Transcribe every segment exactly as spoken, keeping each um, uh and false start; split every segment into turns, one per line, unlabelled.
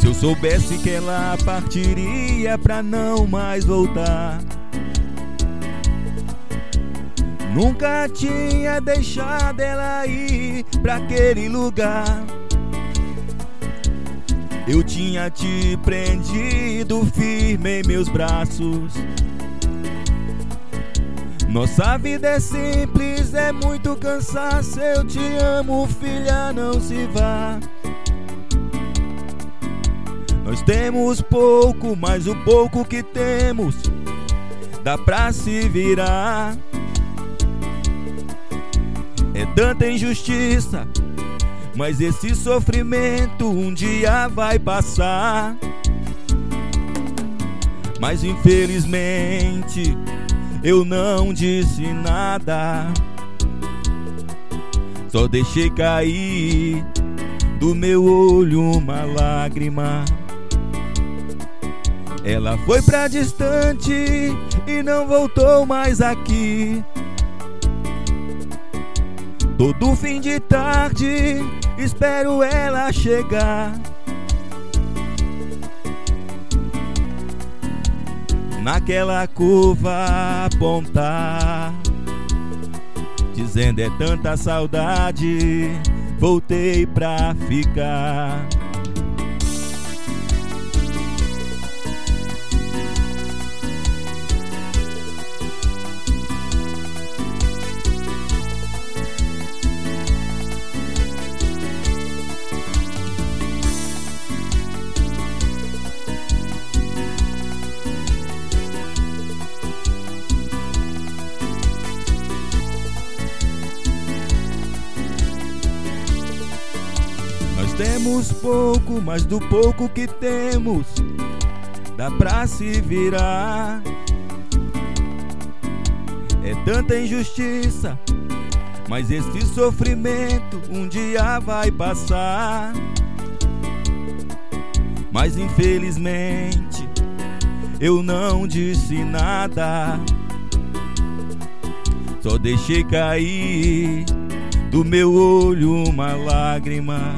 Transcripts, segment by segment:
Se eu soubesse que ela partiria pra não mais voltar, nunca tinha deixado ela ir pra aquele lugar. Eu tinha te prendido firme em meus braços. Nossa vida é simples, é muito cansaço. Eu te amo, filha, não se vá. Nós temos pouco, mas o pouco que temos dá pra se virar. É tanta injustiça, mas esse sofrimento um dia vai passar. Mas infelizmente eu não disse nada, só deixei cair do meu olho uma lágrima. Ela foi pra distante e não voltou mais aqui. Todo fim de tarde espero ela chegar. Naquela curva apontar, dizendo é tanta saudade, voltei pra ficar. Temos pouco, mas do pouco que temos dá pra se virar. É tanta injustiça, mas esse sofrimento um dia vai passar. Mas infelizmente eu não disse nada, só deixei cair do meu olho uma lágrima.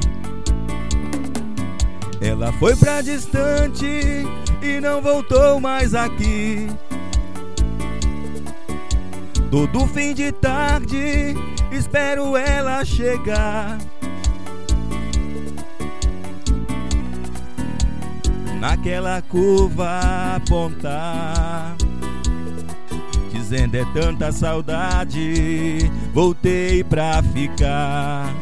Ela foi pra distante e não voltou mais aqui. Todo fim de tarde espero ela chegar. Naquela curva apontar, dizendo é tanta saudade, voltei pra ficar.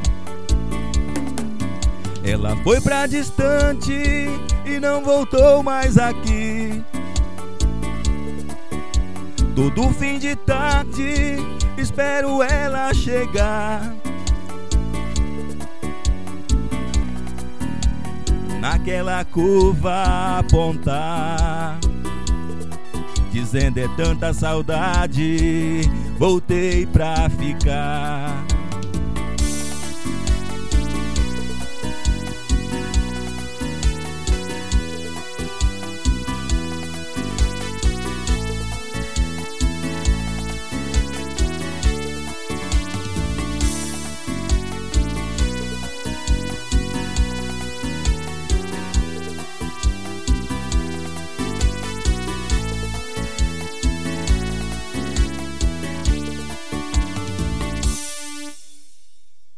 Ela foi pra distante e não voltou mais aqui. Todo fim de tarde espero ela chegar. Naquela curva apontar, dizendo é tanta saudade, voltei pra ficar.